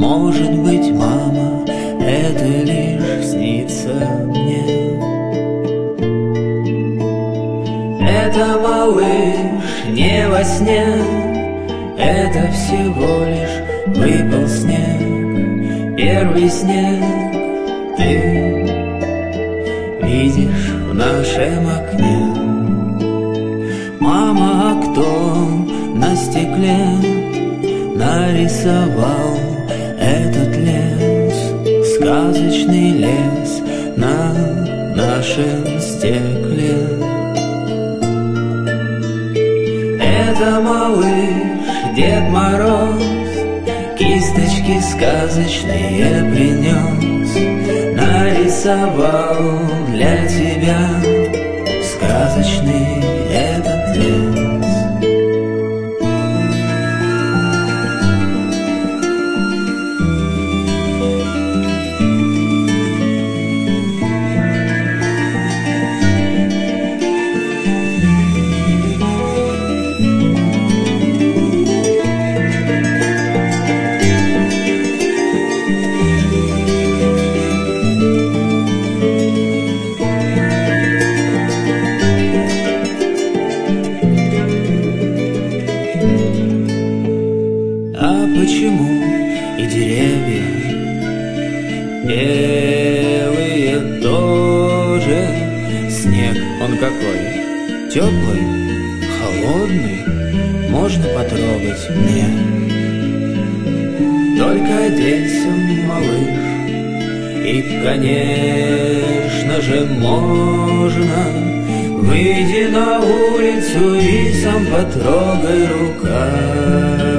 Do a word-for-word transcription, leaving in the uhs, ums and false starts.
Может быть, мама, это лишь снится мне. Это, малыш, не во сне, это всего лишь выпал снег, первый снег. Ты видишь в нашем окне. Мама, а кто на стекле нарисовал этот лес, сказочный лес на нашем стекле? Это, малыш, Дед Мороз кисточки сказочные принес, нарисовал для тебя сказочный этот лес. А почему и деревья белые тоже? Снег, он какой? Теплый, холодный, можно потрогать мне? Только оденься, малыш, и, конечно же, можно. Выйди на улицу и сам потрогай руками.